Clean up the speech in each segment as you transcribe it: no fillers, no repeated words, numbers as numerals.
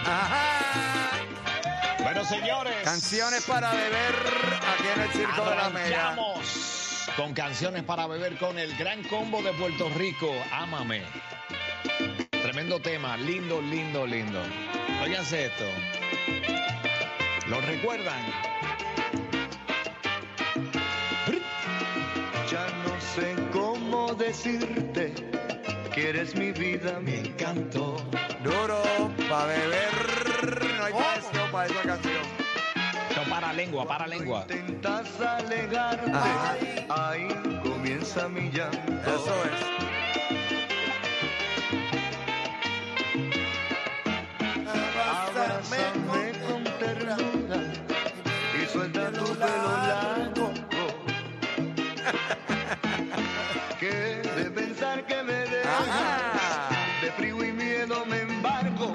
Ajá. Bueno, señores. Canciones para beber aquí en el Circo de la Mega. Arrancamos con canciones para beber con el gran combo de Puerto Rico. Ámame. Tremendo tema. Lindo, lindo, lindo. Óiganse esto. ¿Lo recuerdan? Ya no sé cómo decirte que eres mi vida, mi encanto. Duro, para beber. No hay precio para esa canción. Esto para lengua, para lengua. Intentas alegarte, ahí comienza mi llanto. Eso es. Abrázame con ternura y suelta tu pelo largo. Que de pensar que me dejas, de frío y miedo me embargo.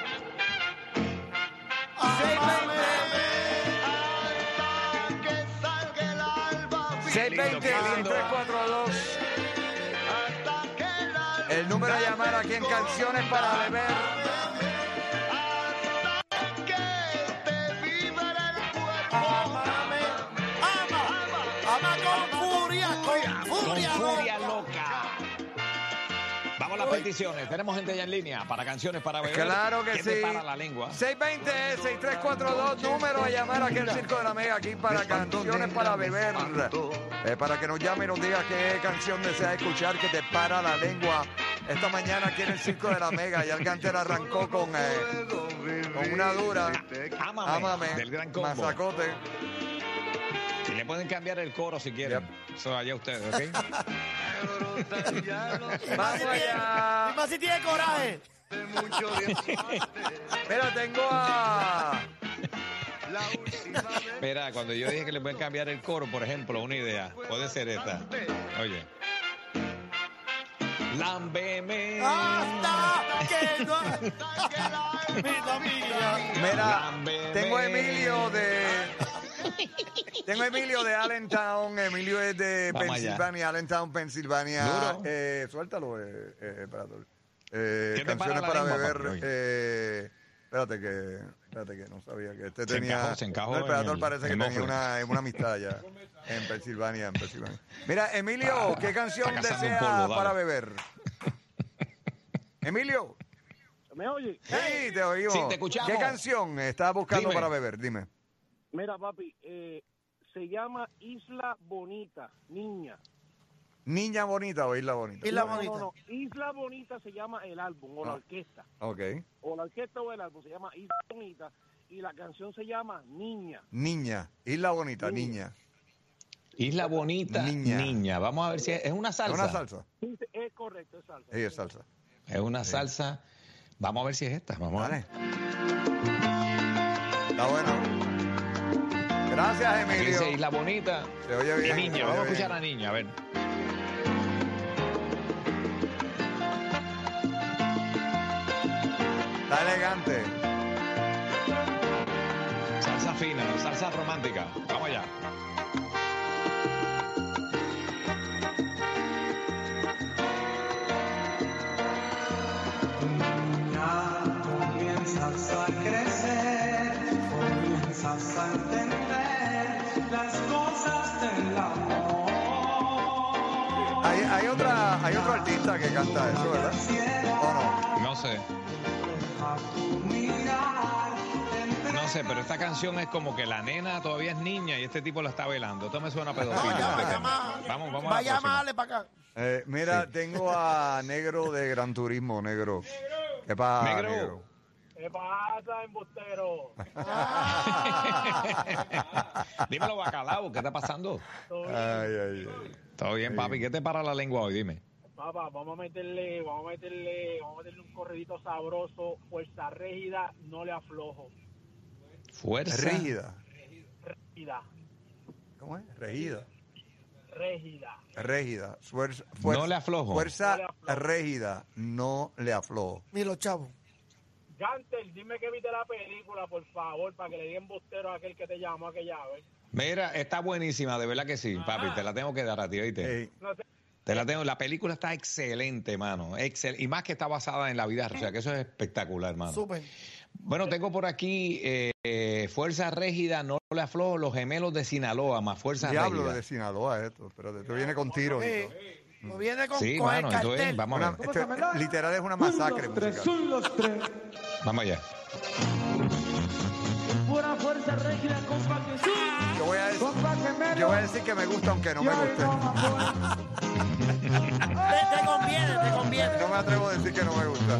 620-342. El número a llamar aquí en Canciones para Beber. Con furia loca. Vamos a las peticiones. Tenemos gente ya en línea para canciones para beber. Claro que ¿Qué sí. te para la lengua? 620-6342, número a llamar aquí al Circo de la Mega, aquí para Canciones para Beber. Para que nos llame y nos diga qué canción deseas escuchar que te para la lengua. Esta mañana aquí en el Circo de la Mega, ya el Canter arrancó con una dura. Ámame, del gran combo. Mazacote. Y le pueden cambiar el coro si quieren. Eso allá ustedes, ¿ok? Vamos allá. Más si tiene coraje. Mira, tengo a... Mira, cuando yo dije que le pueden cambiar el coro, por ejemplo, una idea, puede ser esta. Oye. Lámbeme. Hasta que no. Vida mía. Mira, Lámbeme. tengo a Emilio de... Tengo a Emilio de Allentown. Emilio es de Vamos Pensilvania, Allentown, Pensilvania. Duro. Suéltalo, espérate. ¿Qué te Canciones para la para lengua, beber. papi? Espérate que no sabía que este Se tenía... encajó No, el Predator en el- parece que en el tenía mofle. una amistad allá en Pensilvania, Mira, Emilio, ¿qué canción está cazando un desea polvo, dale. para beber? Emilio. ¿Me oye? Sí, te oímos. Sí, te escuchamos. ¿Qué canción estás buscando Dime. para beber? Dime. Mira, papi, se llama Isla Bonita, niña. ¿Niña bonita o isla bonita? Isla No, Bonita. no, Isla Bonita se llama el álbum, o la orquesta. Ok. O la orquesta o el álbum se llama Isla Bonita. Y la canción se llama Niña. Niña. Isla bonita, niña. Isla Bonita, Niña. niña. Vamos a ver si es una ¿Es salsa. una salsa? Sí, es correcto, es salsa. Sí, es salsa. Es una salsa. Vamos a ver si es esta. Vamos a ver. Dale. Está bueno. Gracias, Aquí Emilio. dice Isla Bonita Se oye y bien. se niña. oye Vamos a bien. escuchar a niña, a ver. Está elegante. Salsa fina, salsa romántica. Vamos allá. Comienzas a crecer, comienzas a entender las cosas del amor. Hay otro artista que canta eso, ¿verdad? ¿O no? No sé. A tu mirar, No sé, pero esta canción es como que la nena todavía es niña y este tipo la está velando. Esto me suena a No, pedofilia. ya, este vaya tema. más. Vamos a la Vaya próxima. más, dale para acá. Mira, tengo a Negro de Gran Turismo, Negro. ¿Qué pasa, Negro. Negro? ¿Qué pasa, embustero? Dímelo, bacalao, ¿qué está pasando? Ay. Todo bien, papi. ¿Qué te para la lengua hoy? Dime. Papá, vamos a meterle un corridito sabroso, fuerza rígida, no le aflojo. Fuerza. Rígida. Rígida, ¿Cómo es? Rígida. rígida. Rígida. No le aflojo. Fuerza No le aflojo. rígida. No le aflojo. Mira los chavos. Gantel, dime que viste la película, por favor, para que le diga embustero a aquel que te llamó aquella vez. Mira, está buenísima, de verdad que sí, papi. Te la tengo que dar a ti, ¿oíste? Ey, No sé, Te la tengo. La película está excelente, mano. Y más que está basada en la vida real. O sea, que eso es espectacular, mano. Súper. Bueno, tengo por aquí Fuerza Régida, no le aflojo, los gemelos de Sinaloa, más Fuerza Diablo Régida. de Sinaloa esto, pero esto viene con tiros y todo. No viene con, Sí, con mano, el entonces, cartel. vamos a ver. Literal es una masacre musical. Vamos allá. Pura fuerza rígida, compa que sí. Yo voy a decir, Compa gemelo. yo voy a decir que me gusta aunque no me guste. Te conviene. No me atrevo a decir que no me gusta.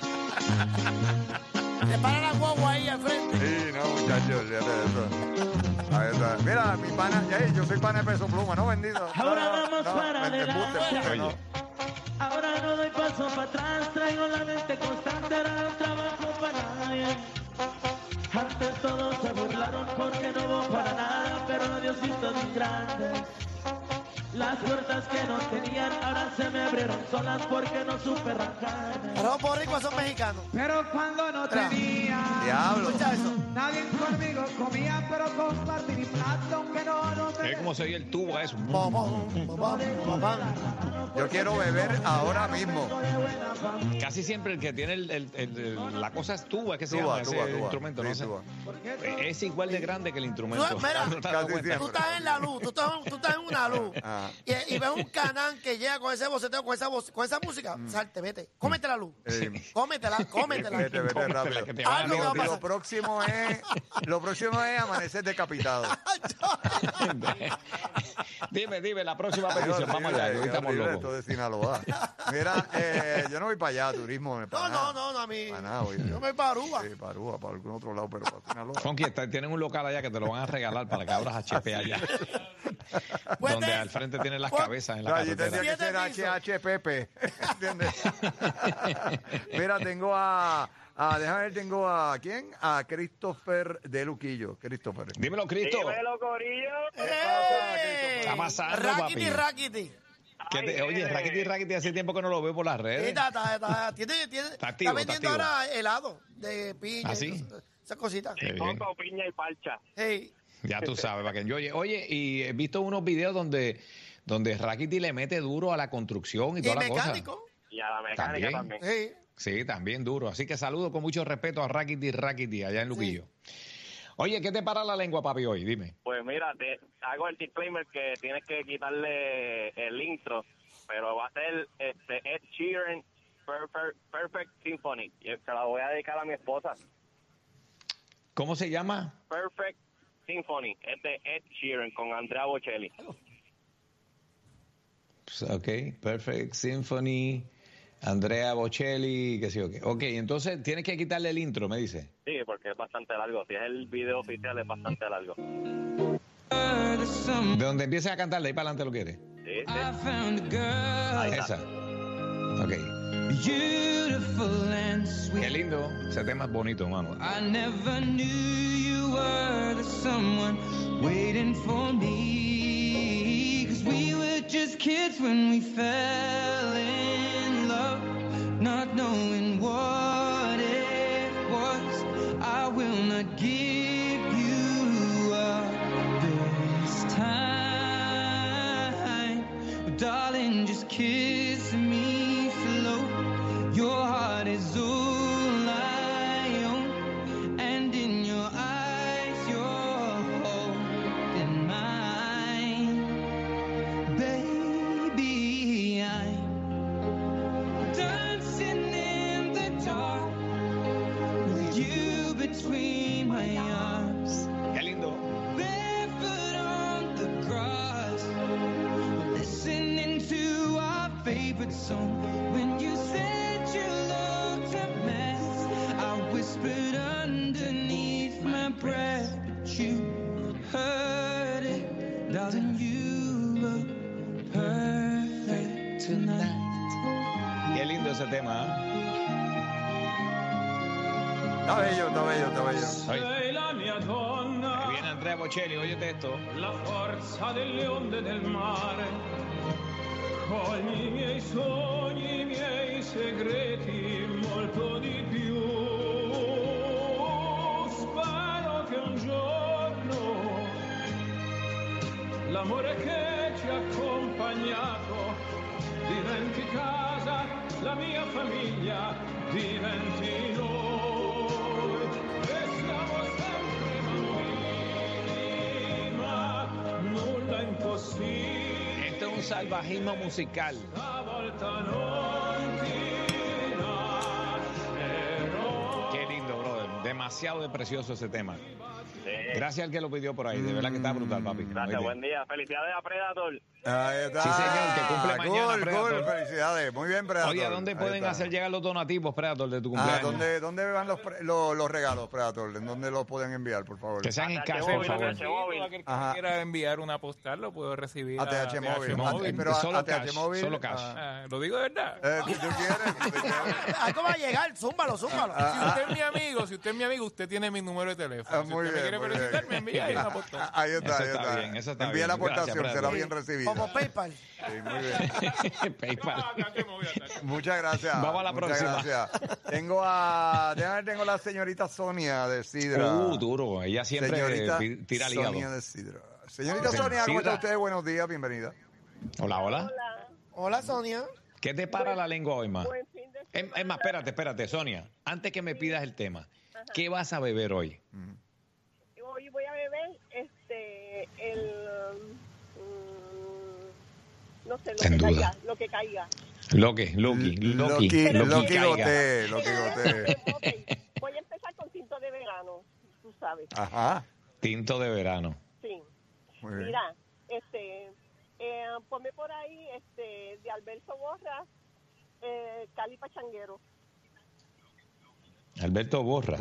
Te para la guagua ahí al frente. Sí, no, muchachos, fíjate de eso. Ahí está. Mira, mi pana, yo soy pana de Peso Pluma, ¿no? Vendido. Ahora vamos para embuste, no. Ahora no doy paso para atrás, traigo la mente constante, ahora no trabajo para nadie. Antes todos se burlaron porque no hubo para nada, pero Diosito es muy grande. Las puertas que no tenían ahora se me abrieron solas porque no supe arrancar. Los boricuas son mexicanos. Pero cuando no tenía, Diablo. Escucha eso. nadie conmigo comía, pero compartí mi plato, aunque no me Es como se oye el tubo a eso. Yo quiero beber ahora mismo. Casi siempre el que tiene la cosa es tuba, que se Tuba, llama tuba, ese tuba. instrumento, Sí, no sé. tuba. Es igual de grande que el instrumento. No, mira, ¿No te has dado casi cuenta? siempre. Tú estás en la luz, tú estás en una luz. Ah. Y ves un canán que llega con ese boceteo, con esa música. Salte, vete. Cómete la luz. Cómetela. Vete rápido. Que te va a Algo dar va a miedo. pasar. Lo próximo es amanecer decapitado. Dime, la próxima petición. Vamos allá, que hoy estamos Horrible locos. esto de Sinaloa. Mira, yo no voy para allá, turismo. No, a mí. Para nada, voy Yo me voy para Aruba. Sí, para Aruba, para algún otro lado, pero para Sinaloa. Funky, tienen un local allá que te lo van a regalar para que abras HP allá. Pues donde te- al frente tienen las pues- cabezas en la No, allí carretera. tendría que ser HHPP. ¿Entiendes? Mira, tengo déjame ver, tengo a ¿quién? A Christopher de Luquillo. Christopher. Dímelo, Cristo. Dímelo, Corillo. ¡Ey! Está pasando, Rackety, papi. rackety. Oye, Rackety, hace tiempo que no lo veo por las Sí, redes. está activo, vendiendo está activo. ahora helado de piña. ¿Ah, sí? Esas cositas. Qué bien. Coco, piña y parcha. Hey. Ya tú sabes, para que yo oye, y he visto unos videos donde Rackety le mete duro a la construcción y Y toda la cosa. mecánico. Y a la mecánica También. también. Hey. Sí, también duro. Así que saludo con mucho respeto a Rackety allá en Luquillo. Oye, ¿qué te para la lengua, papi, hoy? Dime. Pues mira, te hago el disclaimer que tienes que quitarle el intro, pero va a ser Ed Sheeran Perfect Symphony. Y se la voy a dedicar a mi esposa. ¿Cómo se llama? Perfect Symphony. Es de Ed Sheeran con Andrea Bocelli. Pues, ok, Perfect Symphony, Andrea Bocelli, qué sé yo qué. Ok, entonces tienes que quitarle el intro, me dice. Sí, porque es bastante largo. Si es el video oficial, es bastante largo. De donde empieces a cantar, de ahí para adelante lo quieres. Sí, sí. I found a girl, Ahí está. Esa. Ok. beautiful and sweet. Qué lindo. Ese tema es bonito, mano. I never knew you were the someone waiting for me. 'Cause we were just kids when we fell in love, not knowing what it was. I will not give you up this time. Darling, just kiss me slow. Your heart is all I own, and in your eyes you're holding mine. Baby, I'm dancing in the dark with you between my arms. Qué lindo. Barefoot on the grass, listening to our favorite song. When you said you looked a mess, I whispered underneath my breath, but you heard it, darling. You look perfect tonight. Qué lindo ese tema, ¿eh? Está bello, está bello, está bello. Oye, Sei la mia ahí donna, viene Andrea Bocelli, óyete esto. la forza delle onde del mare. Cogli i miei sogni, i miei segreti, molto di più. Spero che un giorno l'amore che ci ha accompagnato diventi casa, la mia famiglia diventi noi. salvajismo musical. Qué lindo, brother. Demasiado precioso ese tema. Sí. Gracias al que lo pidió por ahí. De verdad que está brutal, papi. Gracias, Muy buen bien. día. Felicidades a Predator. Ahí está. Sí, señor, que cumple mañana, Gol, Predator. felicidades. Muy bien, Predator. Oye, ¿a dónde Ahí pueden está. hacer llegar los donativos, Predator, de tu cumpleaños? ¿Dónde van los regalos, Predator? ¿En dónde los pueden enviar, por favor? Que sean escasos, Móvil, por favor. ATH Móvil. Todo aquel que Ajá. quiera enviar una postal lo puedo recibir ATH Móvil. Móvil. Pero Solo ATH cash, Móvil. solo cash. Lo digo de verdad. Si tú quieres, si tú quieres. Algo va a llegar, zúmbalo. Si usted es mi amigo, usted tiene mi número de teléfono. Si Muy usted me bien, quiere muy felicitar, bien. me envía ahí una postal. Ahí está, Eso ahí está está. bien, eso está Envía bien. la aportación, Gracias, será Predator. bien recibida. Como PayPal. Sí, muy bien. PayPal. Muchas gracias. Vamos a la muchas próxima. Gracias. Tengo la señorita Sonia de Sidra. Duro. Ella siempre Señorita tira al Sonia hígado. de Sidra. Señorita Sí. Sonia, ¿cómo está Sidra. usted? Buenos días, bienvenida. Hola, hola. Hola, Sonia. ¿Qué te para la lengua hoy, más? Es más, espérate, Sonia. Antes que me pidas el tema, ¿qué vas a beber hoy? Hoy voy a beber no sé, Sin duda. lo que caiga. Loki. Loki caiga. Goté. Ok, voy a empezar con tinto de verano, tú sabes. Ajá. Tinto de verano. Sí. Muy bien. Mira, ponme por ahí de Alberto Borras, Cali Pachanguero. Alberto Borras.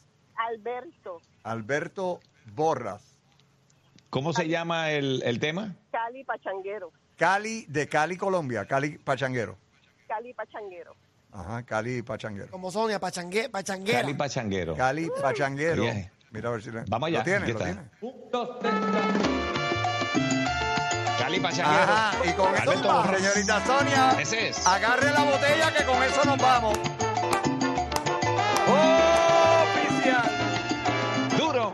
Alberto Borras. ¿Cómo se llama el tema? Cali Pachanguero. De Cali, Colombia. Cali Pachanguero. Cali Pachanguero. Ajá, Cali Pachanguero. Como Sonia, pachanguera. Cali Pachanguero. Cali Pachanguero. Oye. Mira a ver si Vamos allá, ¿Lo tiene? aquí ¿Lo está. tiene? Cali Pachanguero. Ajá, y con eso, Alberto Borras. señorita Sonia, Ese es. agarre la botella que con eso nos vamos. Oficial. Duro.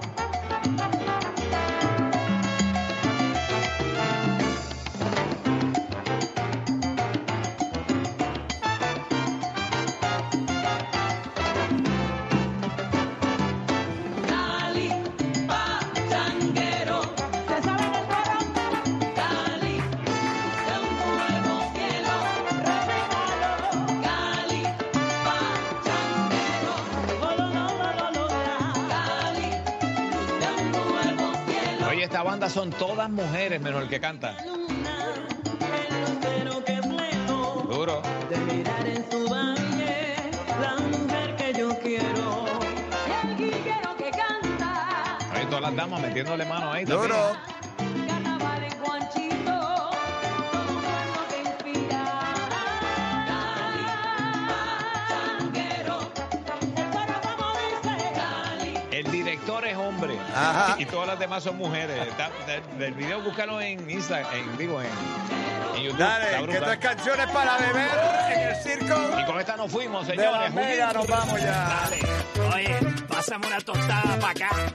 Cali, pachanguero. ¿Se saben el coro? Cali, de un nuevo cielo. Regalo. Cali, pachanguero. Cali, de un nuevo cielo. Oye, esta banda son todas mujeres menos el que canta. Duro. De mirar en su valle la mujer que yo quiero. El guillero que canta. Oye, todas las damas metiéndole mano ahí también. Duro. Carnaval en Juanchito. Todo algo que inspira. Cali, pachanguero. El coro como dice. Cali. El director es hombre. Ajá. Y todas las demás son mujeres. Del video búscalo en Instagram, en YouTube. Dale, Está que brutal. estas canciones para beber en el circo Y con esta nos fuimos, de la señores. Mega nos vamos ya. Oye, pásame una tostada para acá.